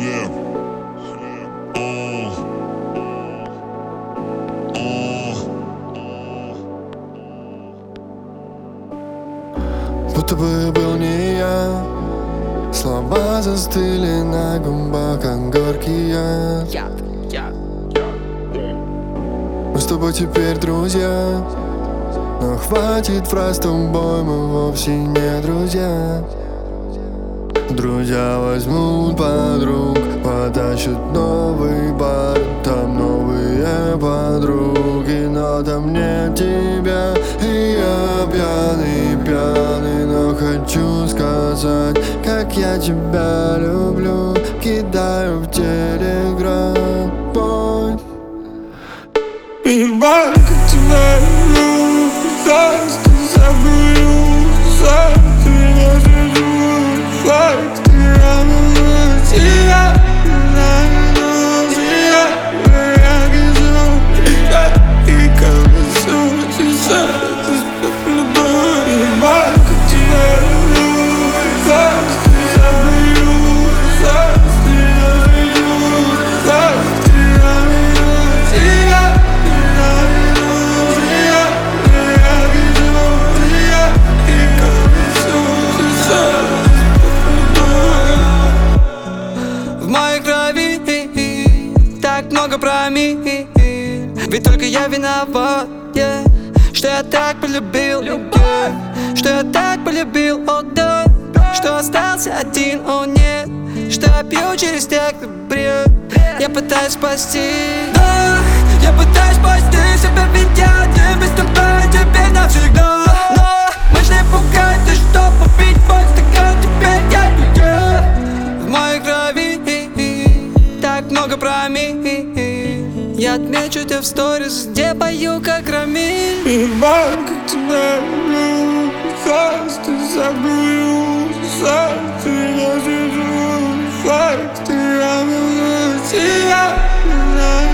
Будто бы был не я. Слова застыли на губах, как горькие. Мы с тобой теперь друзья, но хватит фраз, с тобой мы вовсе не друзья. Друзья возьмут подруг, потащат новый бар, там новые подруги, но там нет тебя. И я пьяный, но хочу сказать, как я тебя люблю. Кидаю в телеграм пост. Ебать, как тебя люблю, пытаюсь, ты забыл, ты меня жду, факт, я люблю тебя, я вижу тебя и колесу часа, ты любовь. Ебать, как тебя люблю, пытаюсь, ты забыл, ты меня жду, факт, я люблю тебя. В моей крови так много про мир, ведь только я виноват, что я так полюбил, что я так полюбил, о да, что остался один, о нет, что я пью через текст бред. Я пытаюсь спасти, да, я пытаюсь спасти себя, ведь я один без тебя теперь навсегда. Но можешь не пугать, ты что, попить мой стакан, теперь я люблю. В моей крови так много про мир, я отмечу тебя в сторис, где пою как Рамиль. Ебать, как тебя люблю, пытаюсь, ты забыл, ты меня жду, факт, я люблю тебя.